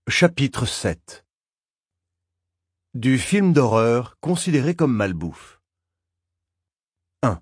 Chapitre 7 Du film d'horreur considéré comme malbouffe. 1.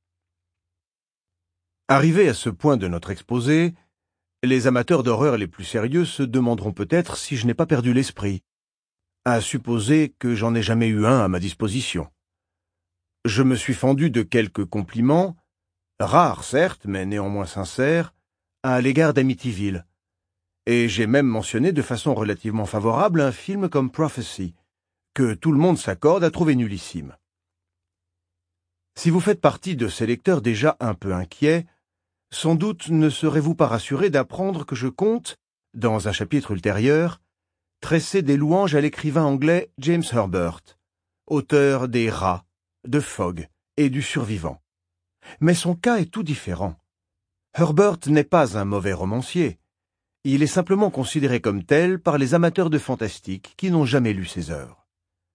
Arrivés à ce point de notre exposé, les amateurs d'horreur les plus sérieux se demanderont peut-être si je n'ai pas perdu l'esprit, à supposer que j'en ai jamais eu un à ma disposition. Je me suis fendu de quelques compliments, rares certes, mais néanmoins sincères, à l'égard d'Amityville. Et j'ai même mentionné de façon relativement favorable un film comme Prophecy, que tout le monde s'accorde à trouver nullissime. Si vous faites partie de ces lecteurs déjà un peu inquiets, sans doute ne serez-vous pas rassuré d'apprendre que je compte, dans un chapitre ultérieur, tresser des louanges à l'écrivain anglais James Herbert, auteur des Rats, de Fog et du Survivant. Mais son cas est tout différent. Herbert n'est pas un mauvais romancier. Il est simplement considéré comme tel par les amateurs de fantastique qui n'ont jamais lu ses œuvres.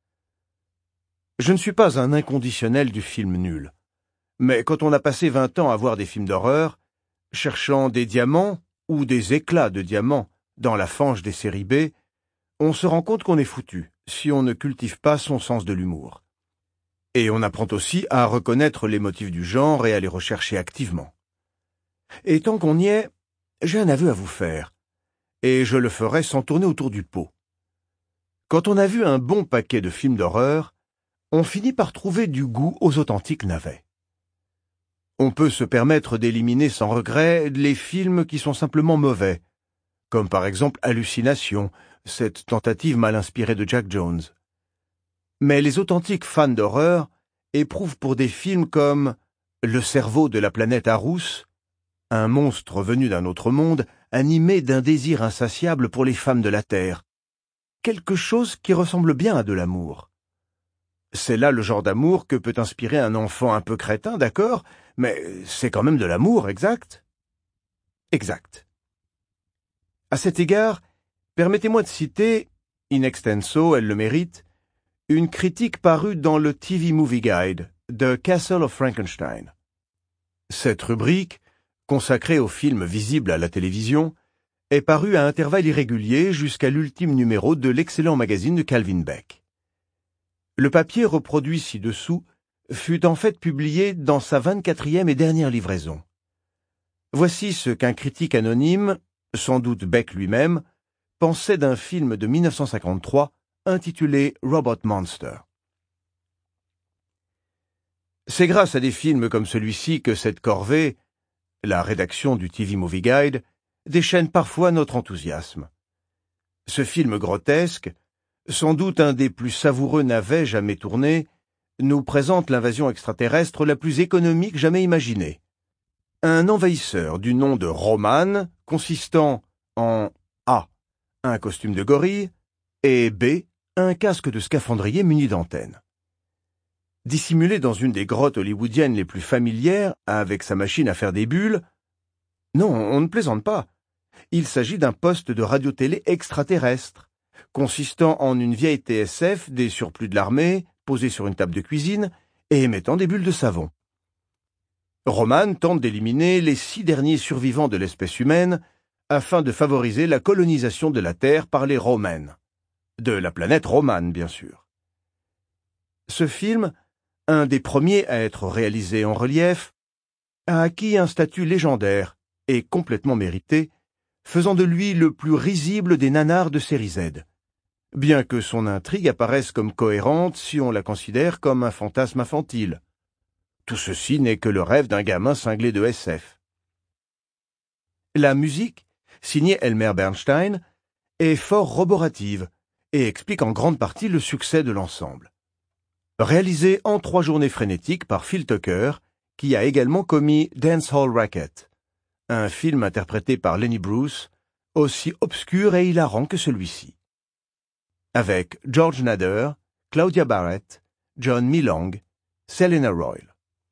Je ne suis pas un inconditionnel du film nul. Mais quand on a passé 20 ans à voir des films d'horreur, cherchant des diamants ou des éclats de diamants dans la fange des séries B, on se rend compte qu'on est foutu si on ne cultive pas son sens de l'humour. Et on apprend aussi à reconnaître les motifs du genre et à les rechercher activement. Et tant qu'on y est, j'ai un aveu à vous faire. Et je le ferai sans tourner autour du pot. Quand on a vu un bon paquet de films d'horreur, on finit par trouver du goût aux authentiques navets. On peut se permettre d'éliminer sans regret les films qui sont simplement mauvais, comme par exemple Hallucination, cette tentative mal inspirée de Jack Jones. Mais les authentiques fans d'horreur éprouvent pour des films comme Le cerveau de la planète Arous, un monstre venu d'un autre monde, animé d'un désir insatiable pour les femmes de la Terre. Quelque chose qui ressemble bien à de l'amour. C'est là le genre d'amour que peut inspirer un enfant un peu crétin, d'accord, mais c'est quand même de l'amour, exact? Exact. À cet égard, permettez-moi de citer, in extenso, elle le mérite, une critique parue dans le TV Movie Guide, The Castle of Frankenstein. Cette rubrique, consacrée aux films visibles à la télévision, est parue à intervalles irréguliers jusqu'à l'ultime numéro de l'excellent magazine de Calvin Beck. Le papier reproduit ci-dessous fut en fait publié dans sa 24e et dernière livraison. Voici ce qu'un critique anonyme, sans doute Beck lui-même, pensait d'un film de 1953 intitulé Robot Monster. C'est grâce à des films comme celui-ci que cette corvée, la rédaction du TV Movie Guide, déchaîne parfois notre enthousiasme. Ce film grotesque, sans doute un des plus savoureux navets jamais tournés, nous présente l'invasion extraterrestre la plus économique jamais imaginée. Un envahisseur du nom de Roman, consistant en A. un costume de gorille, et B. un casque de scaphandrier muni d'antennes. Dissimulé dans une des grottes hollywoodiennes les plus familières, avec sa machine à faire des bulles, non, on ne plaisante pas. Il s'agit d'un poste de radio-télé extraterrestre, consistant en une vieille TSF des surplus de l'armée, posée sur une table de cuisine et émettant des bulles de savon. Roman tente d'éliminer les 6 derniers survivants de l'espèce humaine afin de favoriser la colonisation de la Terre par les Romains. De la planète Romane, bien sûr. Ce film, un des premiers à être réalisé en relief, a acquis un statut légendaire et complètement mérité, faisant de lui le plus risible des nanars de série Z, bien que son intrigue apparaisse comme cohérente si on la considère comme un fantasme infantile. Tout ceci n'est que le rêve d'un gamin cinglé de SF. La musique, signée Elmer Bernstein, est fort roborative et explique en grande partie le succès de l'ensemble. Réalisé en 3 journées frénétiques par Phil Tucker, qui a également commis Dance Hall Racket, un film interprété par Lenny Bruce, aussi obscur et hilarant que celui-ci. Avec George Nader, Claudia Barrett, John Millang, Selena Royle.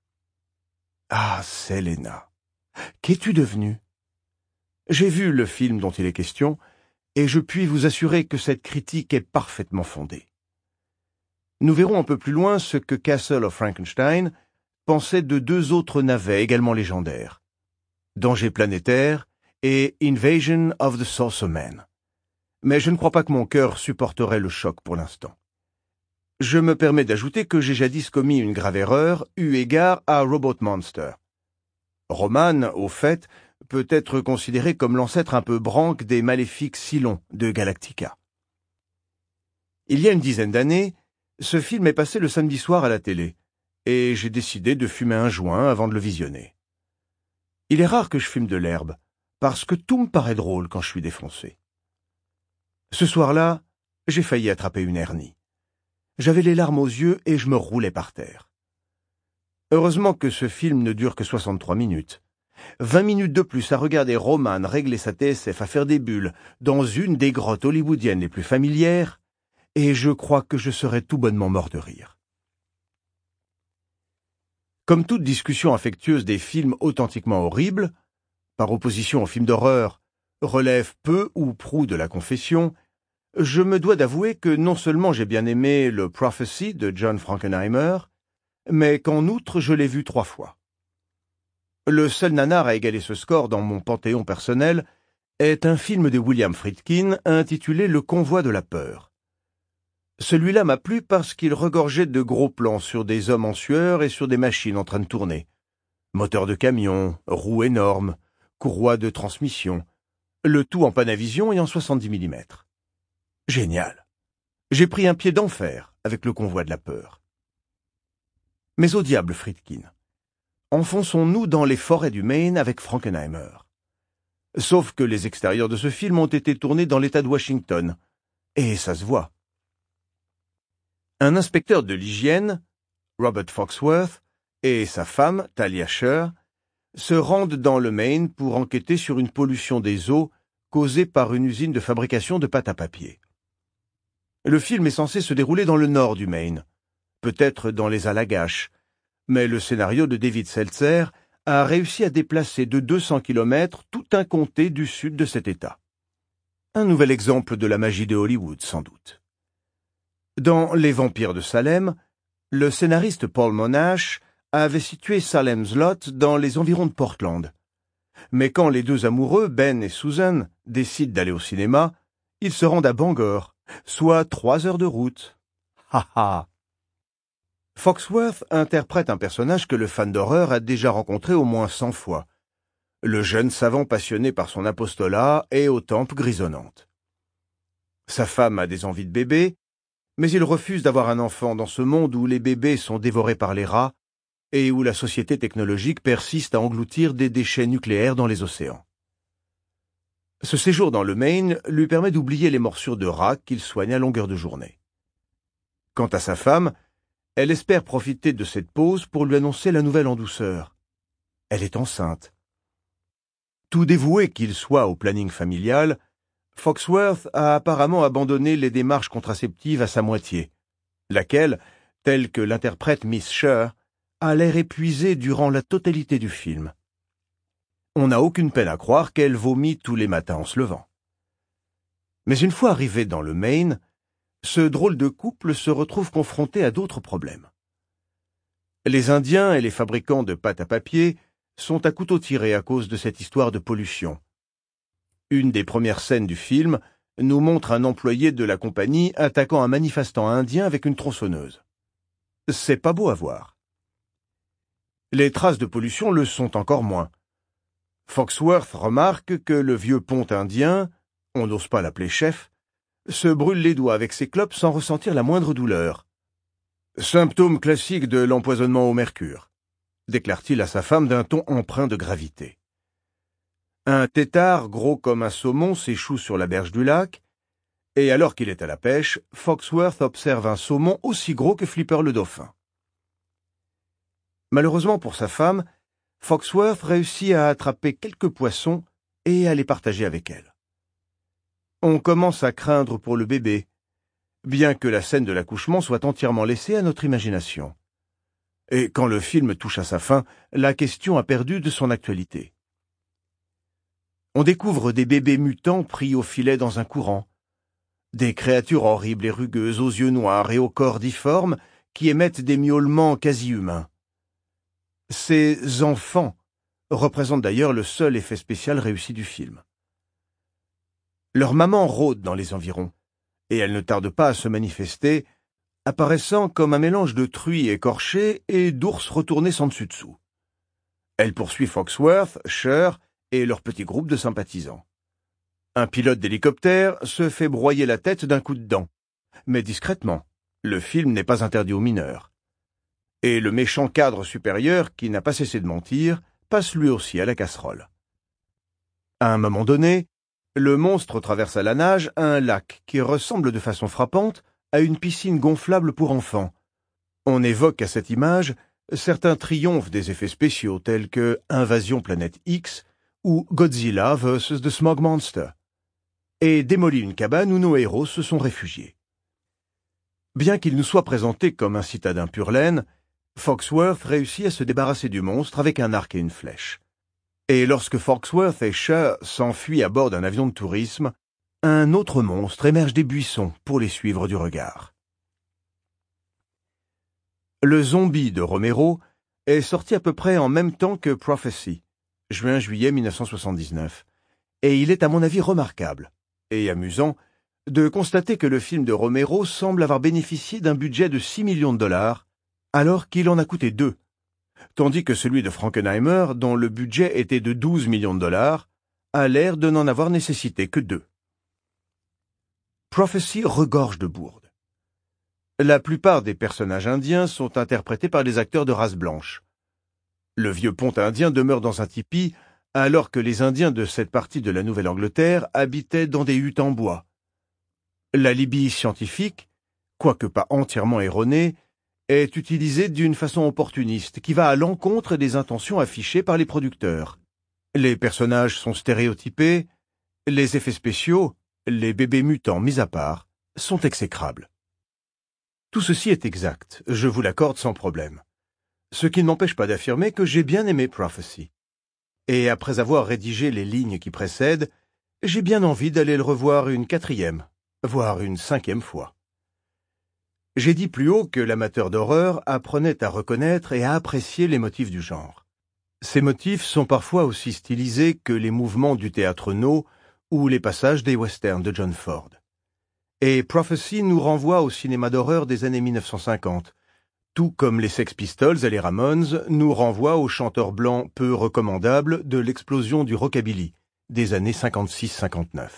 Ah, Selena, qu'es-tu devenue? J'ai vu le film dont il est question, et je puis vous assurer que cette critique est parfaitement fondée. Nous verrons un peu plus loin ce que Castle of Frankenstein pensait de 2 autres navets également légendaires, Danger planétaire et Invasion of the Saucer Men. mais je ne crois pas que mon cœur supporterait le choc pour l'instant. Je me permets d'ajouter que j'ai jadis commis une grave erreur, eu égard à Robot Monster. Roman, au fait, peut être considéré comme l'ancêtre un peu branque des maléfiques Cylons de Galactica. Il y a une dizaine d'années, ce film est passé le samedi soir à la télé, et j'ai décidé de fumer un joint avant de le visionner. Il est rare que je fume de l'herbe, parce que tout me paraît drôle quand je suis défoncé. Ce soir-là, j'ai failli attraper une hernie. J'avais les larmes aux yeux et je me roulais par terre. Heureusement que ce film ne dure que 63 minutes. 20 minutes de plus à regarder Roman régler sa TSF à faire des bulles dans une des grottes hollywoodiennes les plus familières, et je crois que je serais tout bonnement mort de rire. Comme toute discussion affectueuse des films authentiquement horribles, par opposition aux films d'horreur, relève peu ou prou de la confession, je me dois d'avouer que non seulement j'ai bien aimé le Prophecy de John Frankenheimer, mais qu'en outre je l'ai vu 3 fois. Le seul nanar à égaler ce score dans mon panthéon personnel est un film de William Friedkin intitulé Le Convoi de la peur. Celui-là m'a plu parce qu'il regorgeait de gros plans sur des hommes en sueur et sur des machines en train de tourner. Moteurs de camion, roues énormes, courroies de transmission, le tout en Panavision et en 70 mm. Génial. J'ai pris un pied d'enfer avec Le Convoi de la peur. Mais au diable, Friedkin. Enfonçons-nous dans les forêts du Maine avec Frankenheimer. Sauf que les extérieurs de ce film ont été tournés dans l'État de Washington. Et ça se voit. Un inspecteur de l'hygiène, Robert Foxworth, et sa femme, Talia Shire, se rendent dans le Maine pour enquêter sur une pollution des eaux causée par une usine de fabrication de pâte à papier. Le film est censé se dérouler dans le nord du Maine, peut-être dans les Allagash, mais le scénario de David Seltzer a réussi à déplacer de 200 km tout un comté du sud de cet État. Un nouvel exemple de la magie de Hollywood, sans doute. Dans Les Vampires de Salem, le scénariste Paul Monash avait situé Salem's Lot dans les environs de Portland. Mais quand les deux amoureux, Ben et Susan, décident d'aller au cinéma, ils se rendent à Bangor, soit 3 heures de route. Ha ha! Foxworth interprète un personnage que le fan d'horreur a déjà rencontré au moins 100 fois. Le jeune savant passionné par son apostolat et aux tempes grisonnantes. Sa femme a des envies de bébé, mais il refuse d'avoir un enfant dans ce monde où les bébés sont dévorés par les rats et où la société technologique persiste à engloutir des déchets nucléaires dans les océans. Ce séjour dans le Maine lui permet d'oublier les morsures de rats qu'il soigne à longueur de journée. Quant à sa femme, elle espère profiter de cette pause pour lui annoncer la nouvelle en douceur. Elle est enceinte. Tout dévoué qu'il soit au planning familial, Foxworth a apparemment abandonné les démarches contraceptives à sa moitié, laquelle, telle que l'interprète Miss Shire, a l'air épuisée durant la totalité du film. On n'a aucune peine à croire qu'elle vomit tous les matins en se levant. Mais une fois arrivé dans le Maine, ce drôle de couple se retrouve confronté à d'autres problèmes. Les Indiens et les fabricants de pâte à papier sont à couteau tiré à cause de cette histoire de pollution. Une des premières scènes du film nous montre un employé de la compagnie attaquant un manifestant indien avec une tronçonneuse. C'est pas beau à voir. Les traces de pollution le sont encore moins. Foxworth remarque que le vieux ponte indien, on n'ose pas l'appeler chef, se brûle les doigts avec ses clopes sans ressentir la moindre douleur. Symptôme classique de l'empoisonnement au mercure, déclare-t-il à sa femme d'un ton empreint de gravité. Un tétard gros comme un saumon s'échoue sur la berge du lac, et alors qu'il est à la pêche, Foxworth observe un saumon aussi gros que Flipper le dauphin. Malheureusement pour sa femme, Foxworth réussit à attraper quelques poissons et à les partager avec elle. On commence à craindre pour le bébé, bien que la scène de l'accouchement soit entièrement laissée à notre imagination. Et quand le film touche à sa fin, la question a perdu de son actualité. On découvre des bébés mutants pris au filet dans un courant, des créatures horribles et rugueuses aux yeux noirs et au corps difforme qui émettent des miaulements quasi humains. Ces enfants représentent d'ailleurs le seul effet spécial réussi du film. Leur maman rôde dans les environs, et elle ne tarde pas à se manifester, apparaissant comme un mélange de truie écorchée et d'ours retournés sans dessus-dessous. Elle poursuit Foxworth, Cher et leur petit groupe de sympathisants. Un pilote d'hélicoptère se fait broyer la tête d'un coup de dent, mais discrètement. Le film n'est pas interdit aux mineurs. Et le méchant cadre supérieur, qui n'a pas cessé de mentir, passe lui aussi à la casserole. À un moment donné, le monstre traverse à la nage un lac qui ressemble de façon frappante à une piscine gonflable pour enfants. On évoque à cette image certains triomphes des effets spéciaux tels que Invasion Planète X ou Godzilla vs. The Smog Monster, et démolit une cabane où nos héros se sont réfugiés. Bien qu'il nous soit présenté comme un citadin pur laine, Foxworth réussit à se débarrasser du monstre avec un arc et une flèche. Et lorsque Foxworth et Cher s'enfuient à bord d'un avion de tourisme, un autre monstre émerge des buissons pour les suivre du regard. Le zombie de Romero est sorti à peu près en même temps que Prophecy, juin-juillet 1979, et il est à mon avis remarquable et amusant de constater que le film de Romero semble avoir bénéficié d'un budget de 6 millions de dollars, alors qu'il en a coûté 2, tandis que celui de Frankenheimer, dont le budget était de 12 millions de dollars, a l'air de n'en avoir nécessité que 2. Prophecy regorge de bourdes. La plupart des personnages indiens sont interprétés par des acteurs de race blanche. Le vieux ponte indien demeure dans un tipi, alors que les Indiens de cette partie de la Nouvelle-Angleterre habitaient dans des huttes en bois. L'alibi scientifique, quoique pas entièrement erroné, est utilisé d'une façon opportuniste qui va à l'encontre des intentions affichées par les producteurs. Les personnages sont stéréotypés, les effets spéciaux, les bébés mutants mis à part, sont exécrables. Tout ceci est exact, je vous l'accorde sans problème. Ce qui ne m'empêche pas d'affirmer que j'ai bien aimé Prophecy. Et après avoir rédigé les lignes qui précèdent, j'ai bien envie d'aller le revoir une 4e, voire une 5e fois. J'ai dit plus haut que l'amateur d'horreur apprenait à reconnaître et à apprécier les motifs du genre. Ces motifs sont parfois aussi stylisés que les mouvements du théâtre No ou les passages des westerns de John Ford. Et Prophecy nous renvoie au cinéma d'horreur des années 1950, tout comme les Sex Pistols et les Ramones nous renvoient aux chanteurs blancs peu recommandables de l'explosion du rockabilly des années 56-59.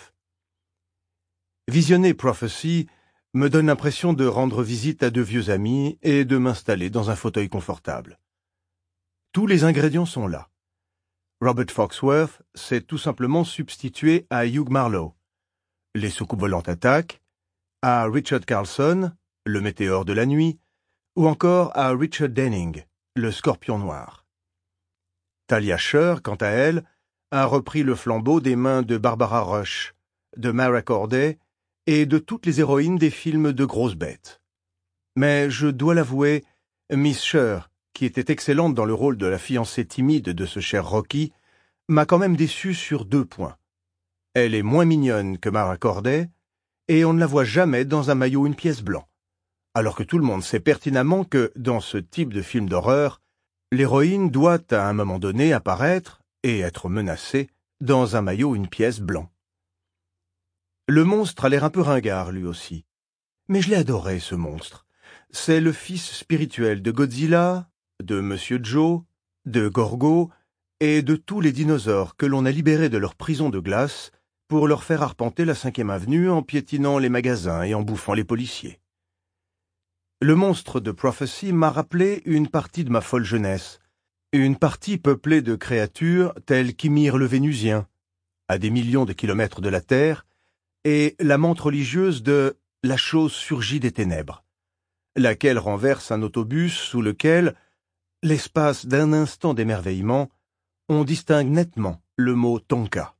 Visionner Prophecy me donne l'impression de rendre visite à 2 vieux amis et de m'installer dans un fauteuil confortable. Tous les ingrédients sont là. Robert Foxworth s'est tout simplement substitué à Hugh Marlowe. Les soucoupes volantes attaquent, à Richard Carlson, le météore de la nuit, ou encore à Richard Denning, le scorpion noir. Talia Shire, quant à elle, a repris le flambeau des mains de Barbara Rush, de Mara Corday et de toutes les héroïnes des films de grosses bêtes. Mais je dois l'avouer, Miss Shire, qui était excellente dans le rôle de la fiancée timide de ce cher Rocky, m'a quand même déçu sur 2 points. Elle est moins mignonne que Mara Corday, et on ne la voit jamais dans un maillot ou une pièce blanc, alors que tout le monde sait pertinemment que, dans ce type de film d'horreur, l'héroïne doit à un moment donné apparaître et être menacée dans un maillot ou une pièce blanc. Le monstre a l'air un peu ringard, lui aussi. Mais je l'ai adoré, ce monstre. C'est le fils spirituel de Godzilla, de Monsieur Joe, de Gorgo et de tous les dinosaures que l'on a libérés de leur prison de glace pour leur faire arpenter la 5e avenue en piétinant les magasins et en bouffant les policiers. Le monstre de Prophecy m'a rappelé une partie de ma folle jeunesse, une partie peuplée de créatures telles qu'Ymir le Vénusien, à des millions de kilomètres de la Terre, et la menthe religieuse de « La chose surgit des ténèbres », laquelle renverse un autobus sous lequel, l'espace d'un instant d'émerveillement, on distingue nettement le mot Tonka.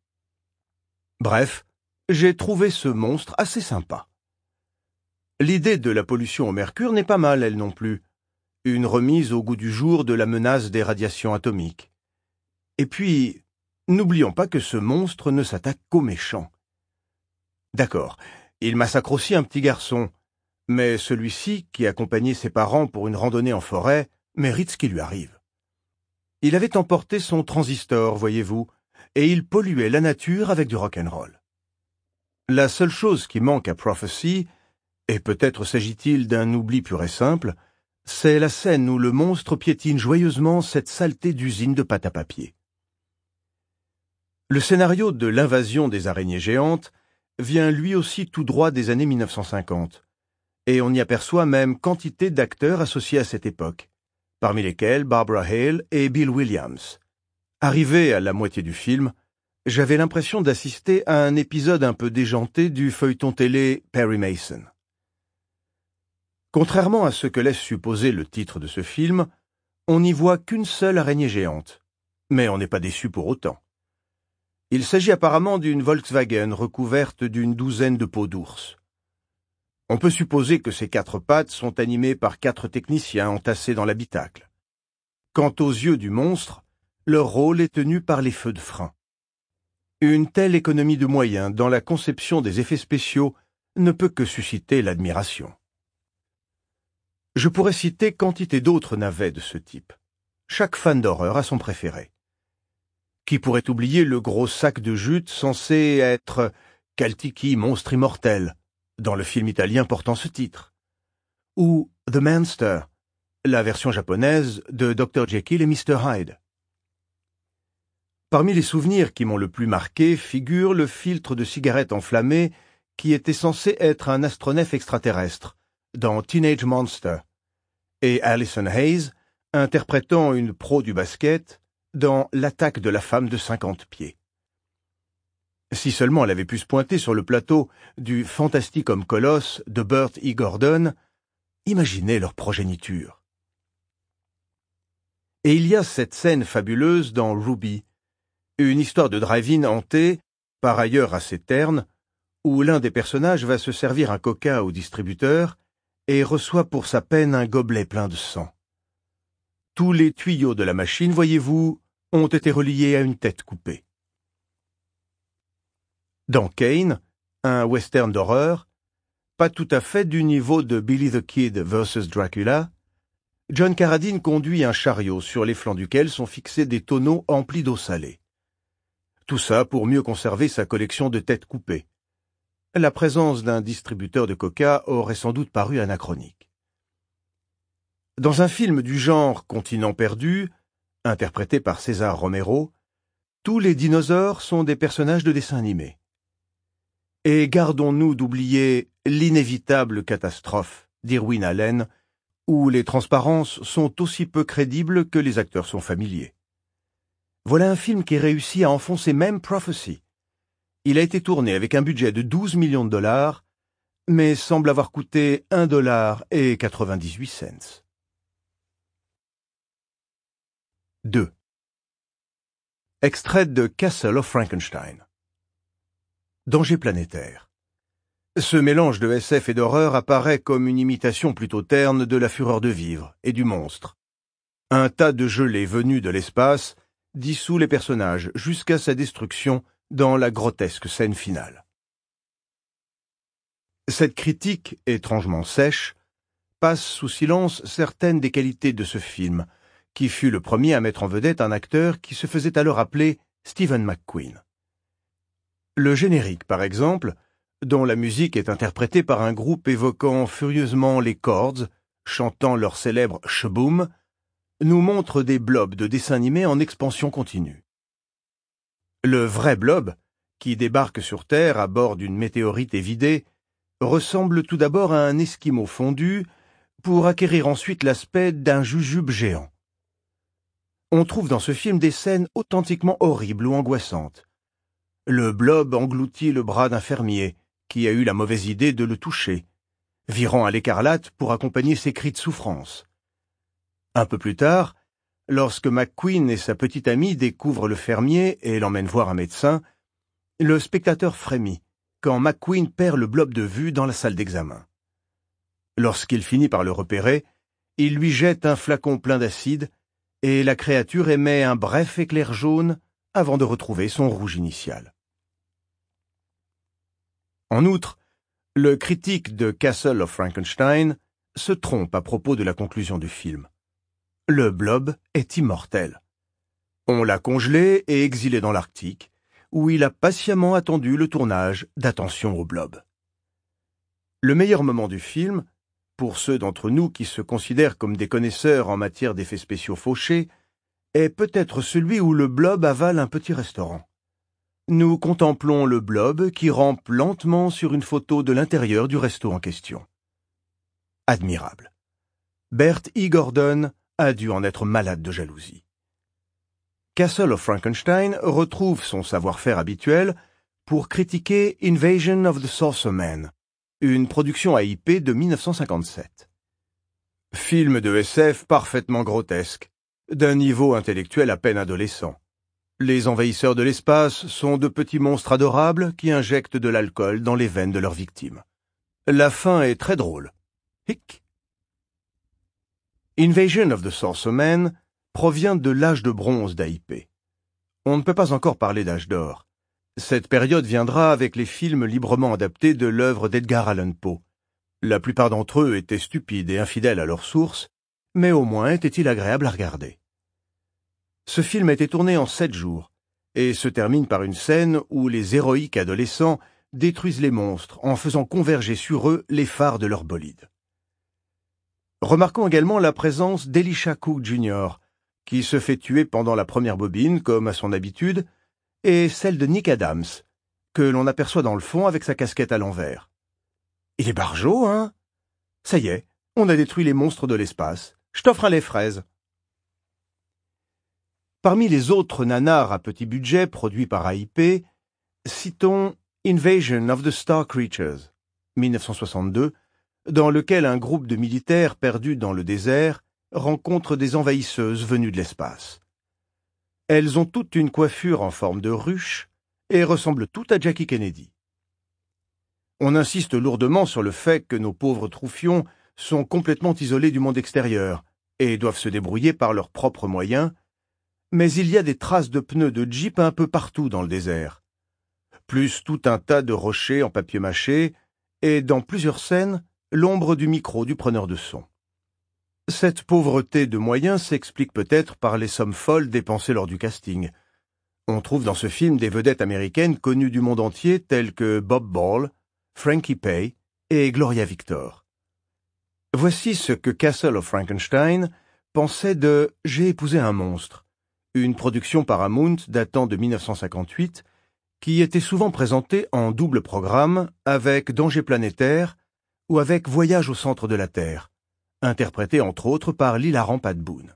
Bref, j'ai trouvé ce monstre assez sympa. L'idée de la pollution au mercure n'est pas mal, elle non plus. Une remise au goût du jour de la menace des radiations atomiques. Et puis, n'oublions pas que ce monstre ne s'attaque qu'aux méchants. D'accord, il massacre aussi un petit garçon, mais celui-ci, qui accompagnait ses parents pour une randonnée en forêt, mérite ce qui lui arrive. Il avait emporté son transistor, voyez-vous, et il polluait la nature avec du rock'n'roll. La seule chose qui manque à Prophecy, et peut-être s'agit-il d'un oubli pur et simple, c'est la scène où le monstre piétine joyeusement cette saleté d'usine de pâte à papier. Le scénario de l'invasion des araignées géantes vient lui aussi tout droit des années 1950, et on y aperçoit même quantité d'acteurs associés à cette époque, parmi lesquels Barbara Hale et Bill Williams. Arrivé à la moitié du film, j'avais l'impression d'assister à un épisode un peu déjanté du feuilleton télé Perry Mason. Contrairement à ce que laisse supposer le titre de ce film, on n'y voit qu'une seule araignée géante, mais on n'est pas déçu pour autant. Il s'agit apparemment d'une Volkswagen recouverte d'une douzaine de peaux d'ours. On peut supposer que ces 4 pattes sont animées par 4 techniciens entassés dans l'habitacle. Quant aux yeux du monstre, leur rôle est tenu par les feux de frein. Une telle économie de moyens dans la conception des effets spéciaux ne peut que susciter l'admiration. Je pourrais citer quantité d'autres navets de ce type. Chaque fan d'horreur a son préféré. Qui pourrait oublier le gros sac de jute censé être « Caltiki, monstre immortel » dans le film italien portant ce titre, ou « The Manster », la version japonaise de Dr. Jekyll et Mr. Hyde. Parmi les souvenirs qui m'ont le plus marqué figure le filtre de cigarette enflammé qui était censé être un astronef extraterrestre dans Teenage Monster, et Alison Hayes interprétant une pro du basket dans L'attaque de la femme de 50 pieds. Si seulement elle avait pu se pointer sur le plateau du Fantasticum Colosse de Burt E. Gordon, imaginez leur progéniture. Et il y a cette scène fabuleuse dans Ruby, une histoire de drive-in hantée, par ailleurs assez terne, où l'un des personnages va se servir un coca au distributeur et reçoit pour sa peine un gobelet plein de sang. Tous les tuyaux de la machine, voyez-vous, ont été reliés à une tête coupée. Dans Kane, un western d'horreur, pas tout à fait du niveau de Billy the Kid vs. Dracula, John Carradine conduit un chariot sur les flancs duquel sont fixés des tonneaux emplis d'eau salée. Tout ça pour mieux conserver sa collection de têtes coupées. La présence d'un distributeur de coca aurait sans doute paru anachronique. Dans un film du genre Continent perdu, interprété par César Romero, tous les dinosaures sont des personnages de dessin animé. Et gardons-nous d'oublier l'inévitable catastrophe d'Irwin Allen, où les transparences sont aussi peu crédibles que les acteurs sont familiers. Voilà un film qui réussit à enfoncer même Prophecy. Il a été tourné avec un budget de 12 millions de dollars, mais semble avoir coûté $1,98. 2. Extrait de Castle of Frankenstein. Danger planétaire. Ce mélange de SF et d'horreur apparaît comme une imitation plutôt terne de la fureur de vivre et du monstre. Un tas de gelée venu de l'espace dissout les personnages jusqu'à sa destruction dans la grotesque scène finale. Cette critique, étrangement sèche, passe sous silence certaines des qualités de ce film, qui fut le premier à mettre en vedette un acteur qui se faisait alors appeler Stephen McQueen. Le générique, par exemple, dont la musique est interprétée par un groupe évoquant furieusement les Chords, chantant leur célèbre « Shaboom », nous montre des blobs de dessins animés en expansion continue. Le vrai blob, qui débarque sur Terre à bord d'une météorite évidée, ressemble tout d'abord à un esquimau fondu pour acquérir ensuite l'aspect d'un jujube géant. On trouve dans ce film des scènes authentiquement horribles ou angoissantes. Le blob engloutit le bras d'un fermier qui a eu la mauvaise idée de le toucher, virant à l'écarlate pour accompagner ses cris de souffrance. Un peu plus tard, lorsque McQueen et sa petite amie découvrent le fermier et l'emmènent voir un médecin, le spectateur frémit quand McQueen perd le blob de vue dans la salle d'examen. Lorsqu'il finit par le repérer, il lui jette un flacon plein d'acide et la créature émet un bref éclair jaune avant de retrouver son rouge initial. En outre, le critique de Castle of Frankenstein se trompe à propos de la conclusion du film. Le blob est immortel. On l'a congelé et exilé dans l'Arctique, où il a patiemment attendu le tournage d'Attention au blob. Le meilleur moment du film, pour ceux d'entre nous qui se considèrent comme des connaisseurs en matière d'effets spéciaux fauchés, est peut-être celui où le blob avale un petit restaurant. Nous contemplons le blob qui rampe lentement sur une photo de l'intérieur du resto en question. Admirable. Bert E. Gordon a dû en être malade de jalousie. Castle of Frankenstein retrouve son savoir-faire habituel pour critiquer Invasion of the Saucer Man, une production AIP de 1957. Film de SF parfaitement grotesque, d'un niveau intellectuel à peine adolescent. Les envahisseurs de l'espace sont de petits monstres adorables qui injectent de l'alcool dans les veines de leurs victimes. La fin est très drôle. Hic. Invasion of the Saucer Man provient de l'âge de bronze d'AIP. On ne peut pas encore parler d'âge d'or. Cette période viendra avec les films librement adaptés de l'œuvre d'Edgar Allan Poe. La plupart d'entre eux étaient stupides et infidèles à leur source, mais au moins était-il agréable à regarder. Ce film a été tourné en 7 jours, et se termine par une scène où les héroïques adolescents détruisent les monstres en faisant converger sur eux les phares de leur bolide. Remarquons également la présence d'Elisha Cook Jr., qui se fait tuer pendant la première bobine, comme à son habitude, et celle de Nick Adams, que l'on aperçoit dans le fond avec sa casquette à l'envers. Il est barjot, hein? Ça y est, on a détruit les monstres de l'espace. Je t'offre un lait fraise. Parmi les autres nanars à petit budget produits par AIP, citons Invasion of the Star Creatures, 1962, dans lequel un groupe de militaires perdus dans le désert rencontre des envahisseuses venues de l'espace. Elles ont toutes une coiffure en forme de ruche et ressemblent toutes à Jackie Kennedy. On insiste lourdement sur le fait que nos pauvres troufions sont complètement isolés du monde extérieur et doivent se débrouiller par leurs propres moyens, mais il y a des traces de pneus de Jeep un peu partout dans le désert, plus tout un tas de rochers en papier mâché et, dans plusieurs scènes, l'ombre du micro du preneur de son. Cette pauvreté de moyens s'explique peut-être par les sommes folles dépensées lors du casting. On trouve dans ce film des vedettes américaines connues du monde entier telles que Bob Ball, Frankie Pay et Gloria Victor. Voici ce que Castle of Frankenstein pensait de « J'ai épousé un monstre », une production Paramount datant de 1958 qui était souvent présentée en double programme avec Danger planétaire ou avec Voyage au centre de la Terre, interprété entre autres par l'hilarant Pat Boone.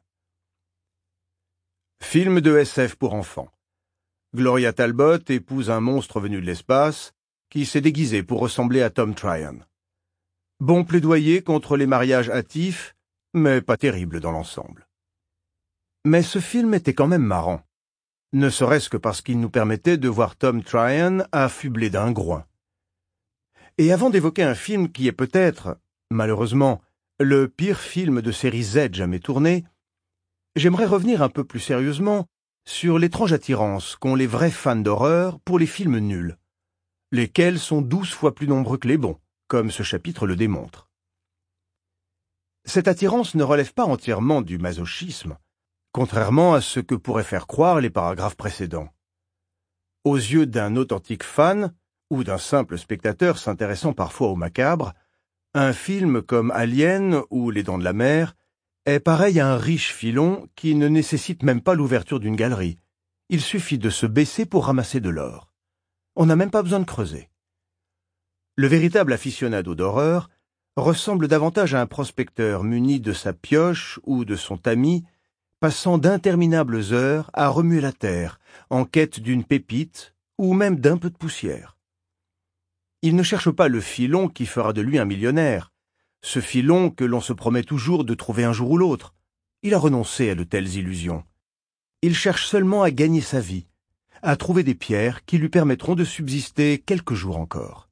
Film de SF pour enfants. Gloria Talbot épouse un monstre venu de l'espace qui s'est déguisé pour ressembler à Tom Tryon. Bon plaidoyer contre les mariages hâtifs, mais pas terrible dans l'ensemble. Mais ce film était quand même marrant, ne serait-ce que parce qu'il nous permettait de voir Tom Tryon affublé d'un groin. Et avant d'évoquer un film qui est peut-être, malheureusement, le pire film de série Z jamais tourné, j'aimerais revenir un peu plus sérieusement sur l'étrange attirance qu'ont les vrais fans d'horreur pour les films nuls, lesquels sont 12 fois plus nombreux que les bons, comme ce chapitre le démontre. Cette attirance ne relève pas entièrement du masochisme, contrairement à ce que pourraient faire croire les paragraphes précédents. Aux yeux d'un authentique fan, ou d'un simple spectateur s'intéressant parfois au macabre, un film comme Alien ou Les Dents de la Mer est pareil à un riche filon qui ne nécessite même pas l'ouverture d'une galerie. Il suffit de se baisser pour ramasser de l'or. On n'a même pas besoin de creuser. Le véritable aficionado d'horreur ressemble davantage à un prospecteur muni de sa pioche ou de son tamis, passant d'interminables heures à remuer la terre en quête d'une pépite ou même d'un peu de poussière. Il ne cherche pas le filon qui fera de lui un millionnaire, ce filon que l'on se promet toujours de trouver un jour ou l'autre. Il a renoncé à de telles illusions. Il cherche seulement à gagner sa vie, à trouver des pierres qui lui permettront de subsister quelques jours encore.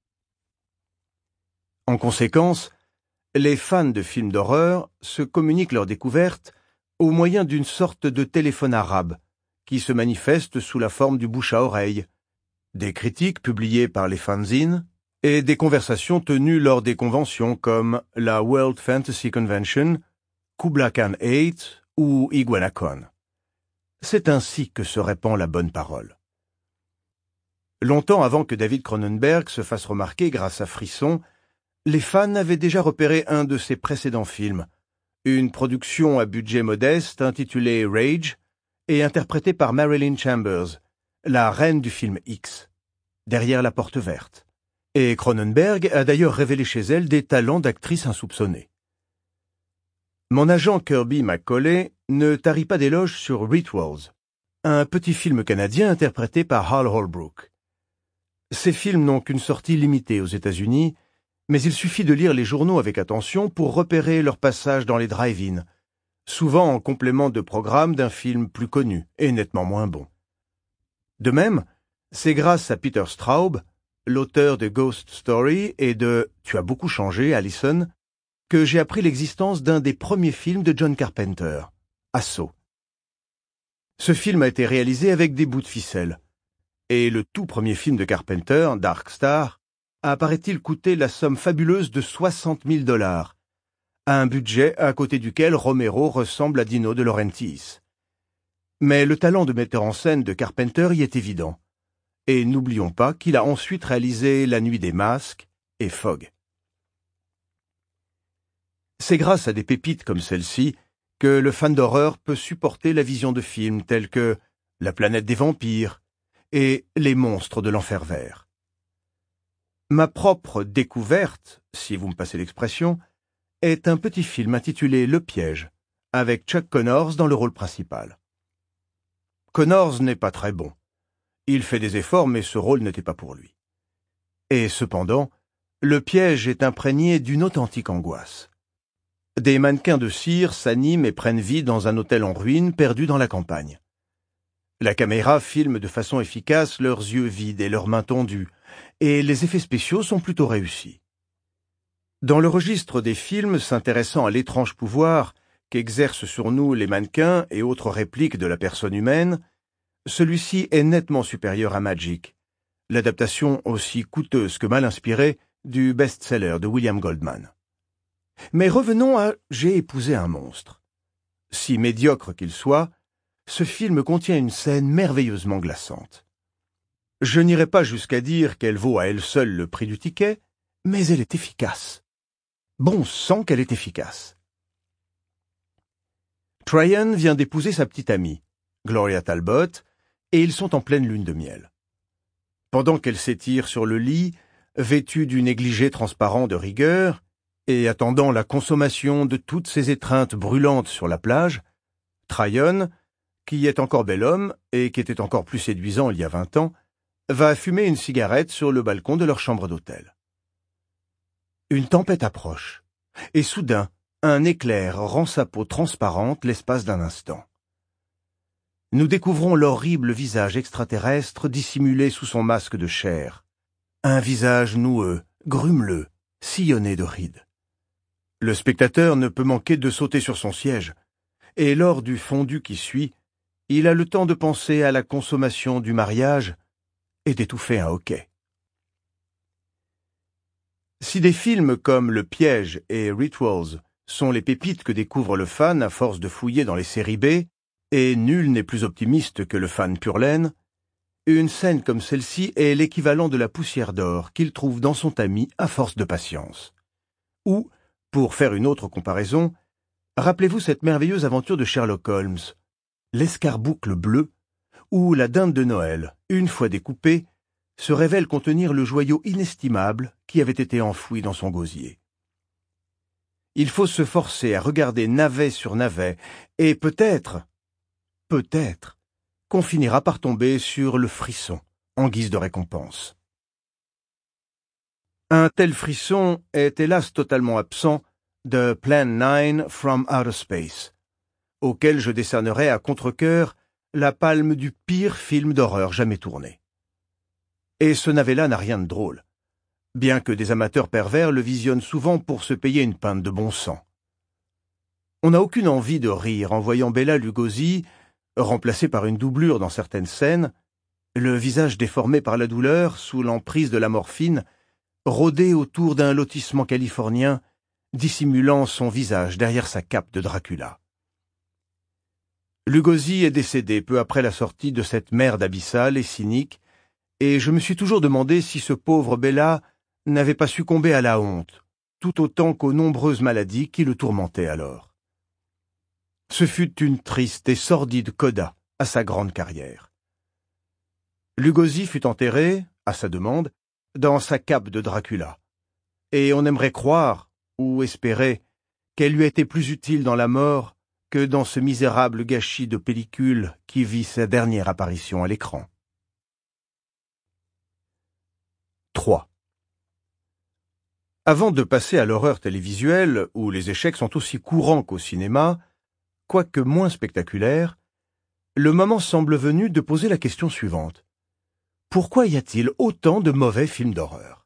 En conséquence, les fans de films d'horreur se communiquent leurs découvertes au moyen d'une sorte de téléphone arabe qui se manifeste sous la forme du bouche à oreille, des critiques publiées par les fanzines et des conversations tenues lors des conventions comme la World Fantasy Convention, Kubla Khan 8 ou IguanaCon. C'est ainsi que se répand la bonne parole. Longtemps avant que David Cronenberg se fasse remarquer grâce à Frisson, les fans avaient déjà repéré un de ses précédents films, une production à budget modeste intitulée Rage et interprétée par Marilyn Chambers, la reine du film X, Derrière la porte verte. Et Cronenberg a d'ailleurs révélé chez elle des talents d'actrice insoupçonnés. Mon agent Kirby McCauley ne tarit pas d'éloges sur Rituals, un petit film canadien interprété par Hal Holbrook. Ces films n'ont qu'une sortie limitée aux États-Unis, mais il suffit de lire les journaux avec attention pour repérer leur passage dans les drive-in, souvent en complément de programme d'un film plus connu et nettement moins bon. De même, c'est grâce à Peter Straub, l'auteur de Ghost Story et de « Tu as beaucoup changé, Allison », que j'ai appris l'existence d'un des premiers films de John Carpenter, Assaut. Ce film a été réalisé avec des bouts de ficelle, et le tout premier film de Carpenter, Dark Star, a, paraît-il, coûté la somme fabuleuse de $60 000, à un budget à côté duquel Romero ressemble à Dino De Laurentiis. Mais le talent de metteur en scène de Carpenter y est évident, et n'oublions pas qu'il a ensuite réalisé La Nuit des Masques et Fog. C'est grâce à des pépites comme celle-ci que le fan d'horreur peut supporter la vision de films tels que La planète des vampires et Les monstres de l'enfer vert. Ma propre découverte, si vous me passez l'expression, est un petit film intitulé Le Piège, avec Chuck Connors dans le rôle principal. Connors n'est pas très bon. Il fait des efforts, mais ce rôle n'était pas pour lui. Et cependant, Le Piège est imprégné d'une authentique angoisse. Des mannequins de cire s'animent et prennent vie dans un hôtel en ruine perdu dans la campagne. La caméra filme de façon efficace leurs yeux vides et leurs mains tendues, et les effets spéciaux sont plutôt réussis. Dans le registre des films s'intéressant à l'étrange pouvoir qu'exercent sur nous les mannequins et autres répliques de la personne humaine, celui-ci est nettement supérieur à Magic, l'adaptation aussi coûteuse que mal inspirée du best-seller de William Goldman. Mais revenons à « J'ai épousé un monstre ». Si médiocre qu'il soit, ce film contient une scène merveilleusement glaçante. Je n'irai pas jusqu'à dire qu'elle vaut à elle seule le prix du ticket, mais elle est efficace. Bon sang qu'elle est efficace. Tryon vient d'épouser sa petite amie, Gloria Talbot, et ils sont en pleine lune de miel. Pendant qu'elle s'étire sur le lit, vêtue du négligé transparent de rigueur, et attendant la consommation de toutes ces étreintes brûlantes sur la plage, Tryon, qui est encore bel homme et qui était encore plus séduisant il y a 20 ans, va fumer une cigarette sur le balcon de leur chambre d'hôtel. Une tempête approche, et soudain, un éclair rend sa peau transparente l'espace d'un instant. Nous découvrons l'horrible visage extraterrestre dissimulé sous son masque de chair. Un visage noueux, grumeleux, sillonné de rides. Le spectateur ne peut manquer de sauter sur son siège, et lors du fondu qui suit, il a le temps de penser à la consommation du mariage et d'étouffer un hoquet. Si des films comme Le Piège et Rituals sont les pépites que découvre le fan à force de fouiller dans les séries B, et nul n'est plus optimiste que le fan pur laine, une scène comme celle-ci est l'équivalent de la poussière d'or qu'il trouve dans son tamis à force de patience. Ou, pour faire une autre comparaison, rappelez-vous cette merveilleuse aventure de Sherlock Holmes, l'escarboucle bleu, où la dinde de Noël, une fois découpée, se révèle contenir le joyau inestimable qui avait été enfoui dans son gosier. Il faut se forcer à regarder navet sur navet, et peut-être, qu'on finira par tomber sur le frisson, en guise de récompense. Un tel frisson est hélas totalement absent de Plan 9 from Outer Space, auquel je décernerai à contre-cœur la palme du pire film d'horreur jamais tourné. Et ce navet-là n'a rien de drôle, bien que des amateurs pervers le visionnent souvent pour se payer une pinte de bon sang. On n'a aucune envie de rire en voyant Bela Lugosi, remplacée par une doublure dans certaines scènes, le visage déformé par la douleur sous l'emprise de la morphine, rôder autour d'un lotissement californien, dissimulant son visage derrière sa cape de Dracula. Lugosi est décédé peu après la sortie de cette merde abyssale et cynique, et je me suis toujours demandé si ce pauvre Bella n'avait pas succombé à la honte, tout autant qu'aux nombreuses maladies qui le tourmentaient alors. Ce fut une triste et sordide coda à sa grande carrière. Lugosi fut enterré, à sa demande, dans sa cape de Dracula, et on aimerait croire, ou espérer, qu'elle lui était plus utile dans la mort que dans ce misérable gâchis de pellicule qui vit sa dernière apparition à l'écran. 3. Avant de passer à l'horreur télévisuelle, où les échecs sont aussi courants qu'au cinéma, quoique moins spectaculaires, le moment semble venu de poser la question suivante. Pourquoi y a-t-il autant de mauvais films d'horreur?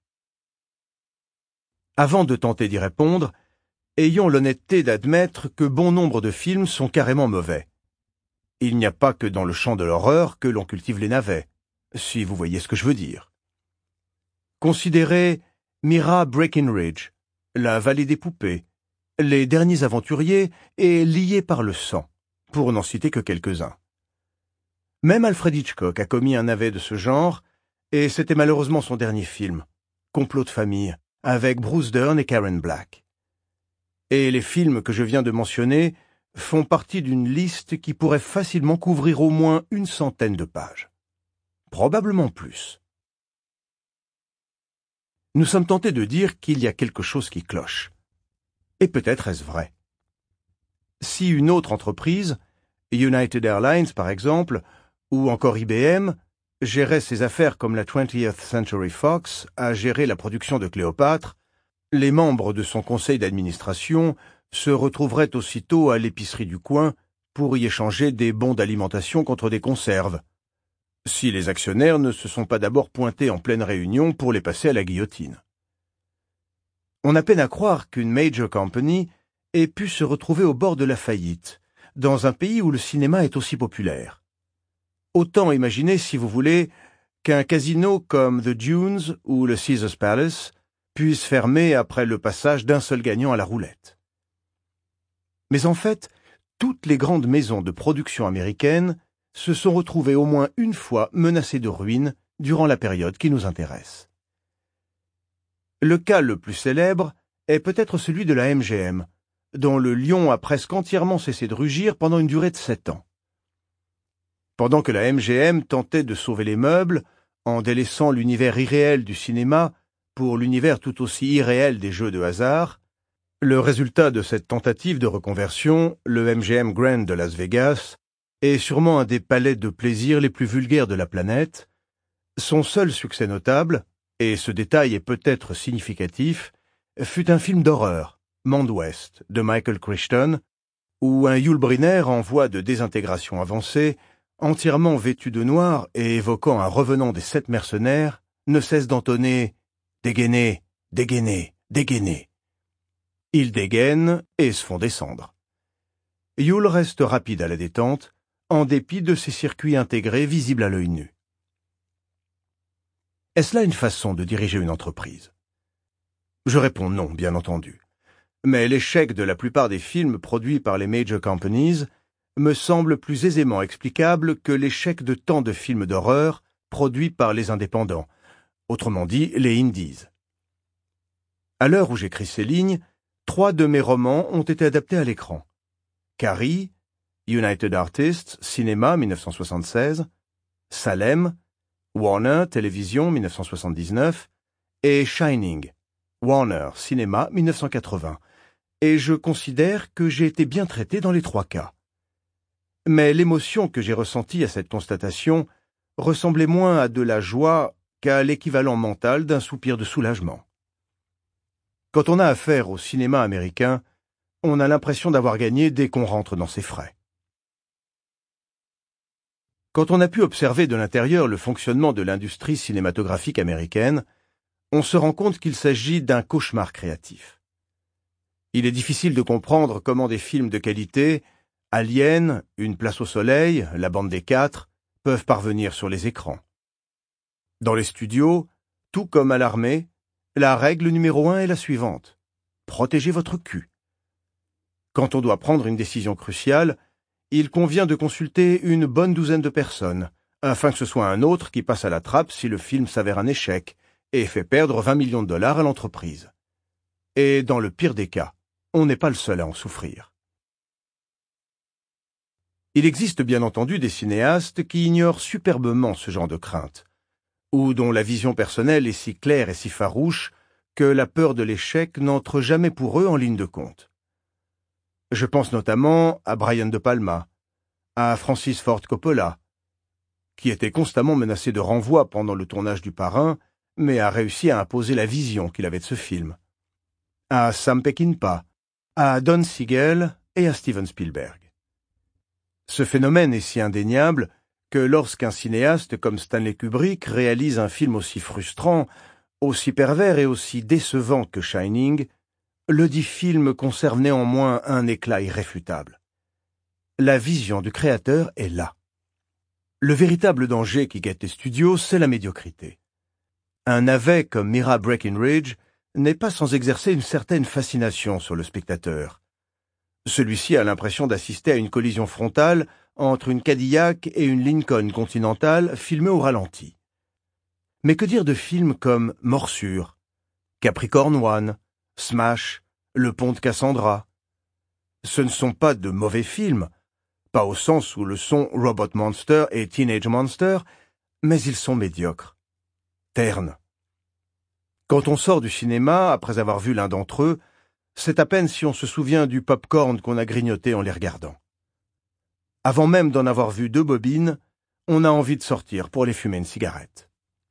Avant de tenter d'y répondre, ayons l'honnêteté d'admettre que bon nombre de films sont carrément mauvais. Il n'y a pas que dans le champ de l'horreur que l'on cultive les navets, si vous voyez ce que je veux dire. Considérez Myra Breckinridge, La vallée des poupées, Les derniers aventuriers et Liés par le sang, pour n'en citer que quelques-uns. Même Alfred Hitchcock a commis un navet de ce genre, et c'était malheureusement son dernier film, Complot de famille, avec Bruce Dern et Karen Black. Et les films que je viens de mentionner font partie d'une liste qui pourrait facilement couvrir au moins 100 de pages. Probablement plus. Nous sommes tentés de dire qu'il y a quelque chose qui cloche. Et peut-être est-ce vrai. Si une autre entreprise, United Airlines par exemple, ou encore IBM, gérait ses affaires comme la 20th Century Fox a géré la production de Cléopâtre, les membres de son conseil d'administration se retrouveraient aussitôt à l'épicerie du coin pour y échanger des bons d'alimentation contre des conserves, si les actionnaires ne se sont pas d'abord pointés en pleine réunion pour les passer à la guillotine. On a peine à croire qu'une major company ait pu se retrouver au bord de la faillite, dans un pays où le cinéma est aussi populaire. Autant imaginer, si vous voulez, qu'un casino comme The Dunes ou le Caesars Palace puisse fermer après le passage d'un seul gagnant à la roulette. Mais en fait, toutes les grandes maisons de production américaines se sont retrouvées au moins une fois menacées de ruine durant la période qui nous intéresse. Le cas le plus célèbre est peut-être celui de la MGM, dont le lion a presque entièrement cessé de rugir pendant une durée de 7 ans. Pendant que la MGM tentait de sauver les meubles, en délaissant l'univers irréel du cinéma pour l'univers tout aussi irréel des jeux de hasard, le résultat de cette tentative de reconversion, le MGM Grand de Las Vegas, est sûrement un des palais de plaisir les plus vulgaires de la planète. Son seul succès notable, et ce détail est peut-être significatif, fut un film d'horreur, Monde Ouest, de Michael Crichton, où un Yul Brynner en voie de désintégration avancée, entièrement vêtu de noir et évoquant un revenant des 7 mercenaires, ne cesse d'entonner « Dégainez, dégainez, dégainez ». Ils dégainent et se font descendre. Yul reste rapide à la détente, en dépit de ses circuits intégrés visibles à l'œil nu. Est-ce là une façon de diriger une entreprise? Je réponds non, bien entendu. Mais l'échec de la plupart des films produits par les major companies me semble plus aisément explicable que l'échec de tant de films d'horreur produits par les indépendants, autrement dit les indies. À l'heure où j'écris ces lignes, 3 de mes romans ont été adaptés à l'écran. Carrie, United Artists, Cinéma, 1976, Salem, Warner, Télévision, 1979, et Shining, Warner, Cinéma, 1980, et je considère que j'ai été bien traité dans les 3 cas. Mais l'émotion que j'ai ressentie à cette constatation ressemblait moins à de la joie qu'à l'équivalent mental d'un soupir de soulagement. Quand on a affaire au cinéma américain, on a l'impression d'avoir gagné dès qu'on rentre dans ses frais. Quand on a pu observer de l'intérieur le fonctionnement de l'industrie cinématographique américaine, on se rend compte qu'il s'agit d'un cauchemar créatif. Il est difficile de comprendre comment des films de qualité, Alien, Une place au soleil, La bande des 4, peuvent parvenir sur les écrans. Dans les studios, tout comme à l'armée, la règle numéro 1 est la suivante. Protégez votre cul. Quand on doit prendre une décision cruciale, il convient de consulter une bonne douzaine de personnes, afin que ce soit un autre qui passe à la trappe si le film s'avère un échec et fait perdre 20 millions de dollars à l'entreprise. Et dans le pire des cas, on n'est pas le seul à en souffrir. Il existe bien entendu des cinéastes qui ignorent superbement ce genre de crainte, ou dont la vision personnelle est si claire et si farouche que la peur de l'échec n'entre jamais pour eux en ligne de compte. Je pense notamment à Brian De Palma, à Francis Ford Coppola, qui était constamment menacé de renvoi pendant le tournage du Parrain, mais a réussi à imposer la vision qu'il avait de ce film, à Sam Peckinpah, à Don Siegel et à Steven Spielberg. Ce phénomène est si indéniable que lorsqu'un cinéaste comme Stanley Kubrick réalise un film aussi frustrant, aussi pervers et aussi décevant que Shining, le dit film conserve néanmoins un éclat irréfutable. La vision du créateur est là. Le véritable danger qui guette les studios, c'est la médiocrité. Un navet comme Mira Breckinridge n'est pas sans exercer une certaine fascination sur le spectateur. Celui-ci a l'impression d'assister à une collision frontale entre une Cadillac et une Lincoln Continental filmée au ralenti. Mais que dire de films comme Morsure, Capricorn One, Smash, Le Pont de Cassandra? Ce ne sont pas de mauvais films, pas au sens où le sont Robot Monster et Teenage Monster, mais ils sont médiocres, ternes. Quand on sort du cinéma, après avoir vu l'un d'entre eux, c'est à peine si on se souvient du pop-corn qu'on a grignoté en les regardant. Avant même d'en avoir vu 2 bobines, on a envie de sortir pour les fumer une cigarette.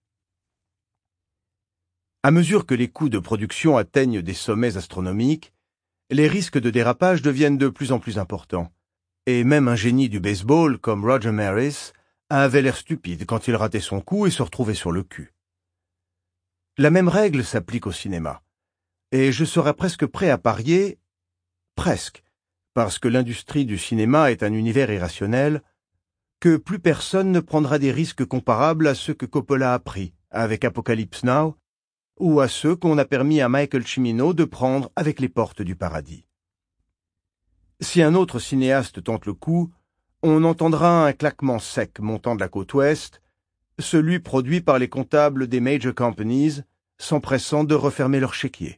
À mesure que les coûts de production atteignent des sommets astronomiques, les risques de dérapage deviennent de plus en plus importants, et même un génie du baseball comme Roger Maris avait l'air stupide quand il ratait son coup et se retrouvait sur le cul. La même règle s'applique au cinéma. Et je serais presque prêt à parier, presque, parce que l'industrie du cinéma est un univers irrationnel, que plus personne ne prendra des risques comparables à ceux que Coppola a pris avec Apocalypse Now, ou à ceux qu'on a permis à Michael Cimino de prendre avec Les Portes du Paradis. Si un autre cinéaste tente le coup, on entendra un claquement sec montant de la côte ouest, celui produit par les comptables des major companies, s'empressant de refermer leur chéquier.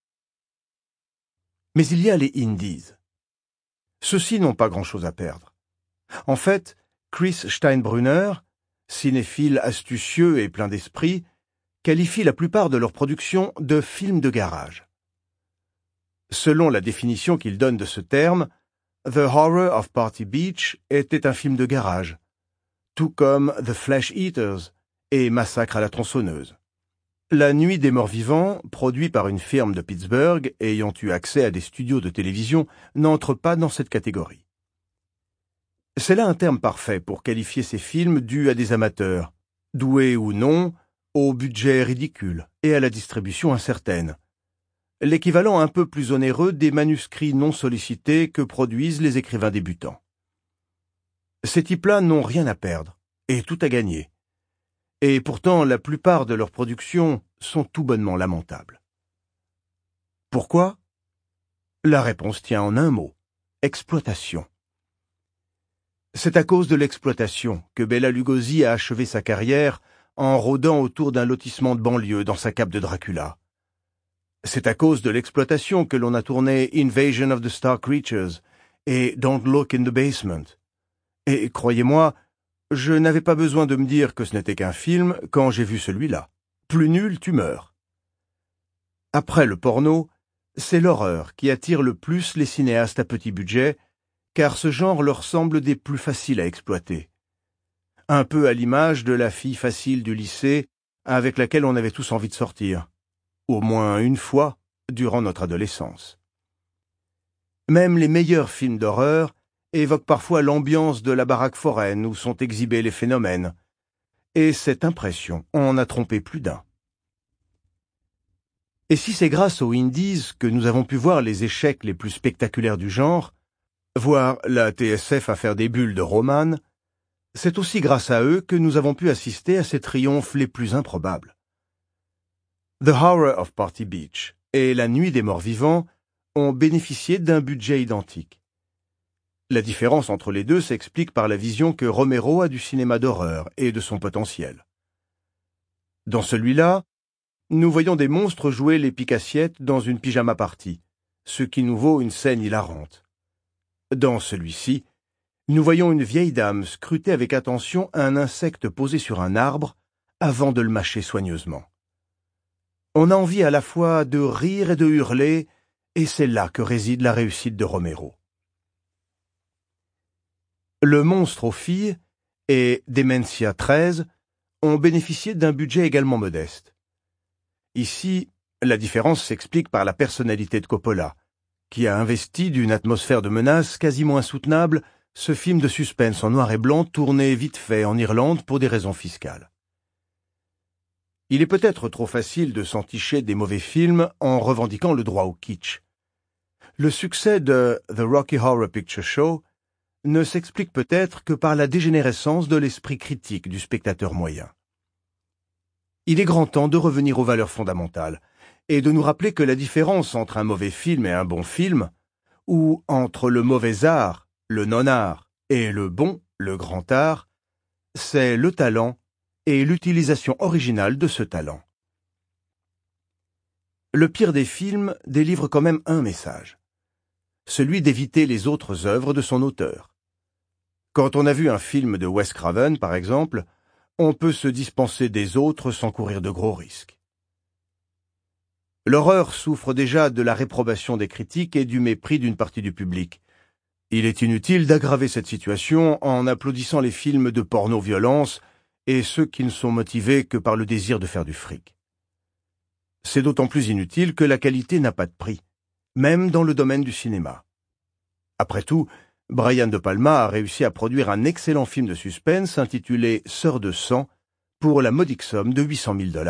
Mais il y a les indies. Ceux-ci n'ont pas grand-chose à perdre. En fait, Chris Steinbrunner, cinéphile astucieux et plein d'esprit, qualifie la plupart de leurs productions de films de garage. Selon la définition qu'il donne de ce terme, The Horror of Party Beach était un film de garage, tout comme The Flesh Eaters et Massacre à la tronçonneuse. La Nuit des morts-vivants, produit par une firme de Pittsburgh ayant eu accès à des studios de télévision, n'entre pas dans cette catégorie. C'est là un terme parfait pour qualifier ces films dus à des amateurs, doués ou non, au budget ridicule et à la distribution incertaine. L'équivalent un peu plus onéreux des manuscrits non sollicités que produisent les écrivains débutants. Ces types-là n'ont rien à perdre et tout à gagner. Et pourtant, la plupart de leurs productions sont tout bonnement lamentables. Pourquoi? La réponse tient en un mot: exploitation. C'est à cause de l'exploitation que Bela Lugosi a achevé sa carrière en rôdant autour d'un lotissement de banlieue dans sa cape de Dracula. C'est à cause de l'exploitation que l'on a tourné Invasion of the Star Creatures et Don't Look in the Basement. Et croyez-moi, je n'avais pas besoin de me dire que ce n'était qu'un film quand j'ai vu celui-là. Plus nul, tu meurs. Après le porno, c'est l'horreur qui attire le plus les cinéastes à petit budget, car ce genre leur semble des plus faciles à exploiter. Un peu à l'image de la fille facile du lycée avec laquelle on avait tous envie de sortir, au moins une fois durant notre adolescence. Même les meilleurs films d'horreur évoquent parfois l'ambiance de la baraque foraine où sont exhibés les phénomènes, et cette impression en a trompé plus d'un. Et si c'est grâce aux indies que nous avons pu voir les échecs les plus spectaculaires du genre, voir la TSF à faire des bulles de Roman, c'est aussi grâce à eux que nous avons pu assister à ces triomphes les plus improbables. The Horror of Party Beach et La Nuit des morts-vivants ont bénéficié d'un budget identique. La différence entre les deux s'explique par la vision que Romero a du cinéma d'horreur et de son potentiel. Dans celui-là, nous voyons des monstres jouer les pique-assiettes dans une pyjama party, ce qui nous vaut une scène hilarante. Dans celui-ci, nous voyons une vieille dame scruter avec attention un insecte posé sur un arbre avant de le mâcher soigneusement. On a envie à la fois de rire et de hurler, et c'est là que réside la réussite de Romero. Le monstre aux filles et Dementia 13 ont bénéficié d'un budget également modeste. Ici, la différence s'explique par la personnalité de Coppola, qui a investi d'une atmosphère de menace quasiment insoutenable ce film de suspense en noir et blanc tourné vite fait en Irlande pour des raisons fiscales. Il est peut-être trop facile de s'enticher des mauvais films en revendiquant le droit au kitsch. Le succès de The Rocky Horror Picture Show ne s'explique peut-être que par la dégénérescence de l'esprit critique du spectateur moyen. Il est grand temps de revenir aux valeurs fondamentales et de nous rappeler que la différence entre un mauvais film et un bon film, ou entre le mauvais art, le non-art, et le bon, le grand art, c'est le talent et l'utilisation originale de ce talent. Le pire des films délivre quand même un message, celui d'éviter les autres œuvres de son auteur. Quand on a vu un film de Wes Craven, par exemple, on peut se dispenser des autres sans courir de gros risques. L'horreur souffre déjà de la réprobation des critiques et du mépris d'une partie du public. Il est inutile d'aggraver cette situation en applaudissant les films de porno-violence et ceux qui ne sont motivés que par le désir de faire du fric. C'est d'autant plus inutile que la qualité n'a pas de prix, même dans le domaine du cinéma. Après tout, Brian De Palma a réussi à produire un excellent film de suspense intitulé Sœur de sang pour la modique somme de $800 000.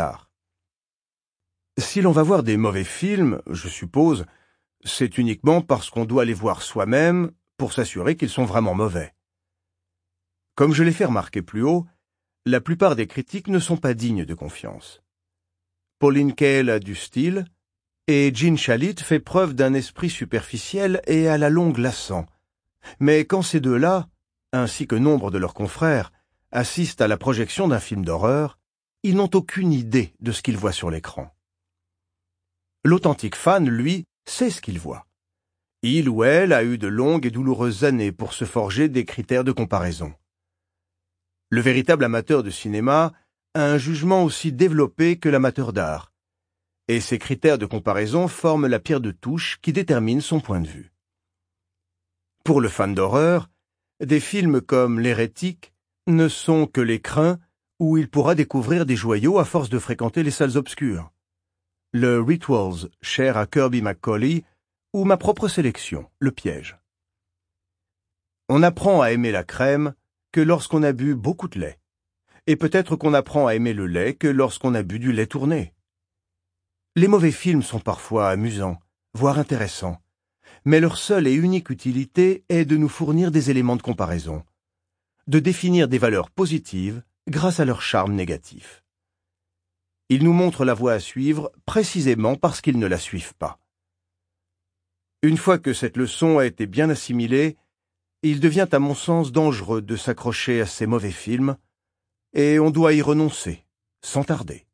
Si l'on va voir des mauvais films, je suppose, c'est uniquement parce qu'on doit les voir soi-même pour s'assurer qu'ils sont vraiment mauvais. Comme je l'ai fait remarquer plus haut, la plupart des critiques ne sont pas dignes de confiance. Pauline Kael a du style, et Gene Shalit fait preuve d'un esprit superficiel et à la longue lassant. Mais quand ces deux-là, ainsi que nombre de leurs confrères, assistent à la projection d'un film d'horreur, ils n'ont aucune idée de ce qu'ils voient sur l'écran. L'authentique fan, lui, sait ce qu'il voit. Il ou elle a eu de longues et douloureuses années pour se forger des critères de comparaison. Le véritable amateur de cinéma a un jugement aussi développé que l'amateur d'art, et ces critères de comparaison forment la pierre de touche qui détermine son point de vue. Pour le fan d'horreur, des films comme L'Hérétique ne sont que l'écrin où il pourra découvrir des joyaux à force de fréquenter les salles obscures. Le Rituals, cher à Kirby McCauley, ou ma propre sélection, Le Piège. On apprend à aimer la crème que lorsqu'on a bu beaucoup de lait, et peut-être qu'on apprend à aimer le lait que lorsqu'on a bu du lait tourné. Les mauvais films sont parfois amusants, voire intéressants, mais leur seule et unique utilité est de nous fournir des éléments de comparaison, de définir des valeurs positives grâce à leur charme négatif. Ils nous montrent la voie à suivre précisément parce qu'ils ne la suivent pas. Une fois que cette leçon a été bien assimilée, il devient à mon sens dangereux de s'accrocher à ces mauvais films, et on doit y renoncer, sans tarder.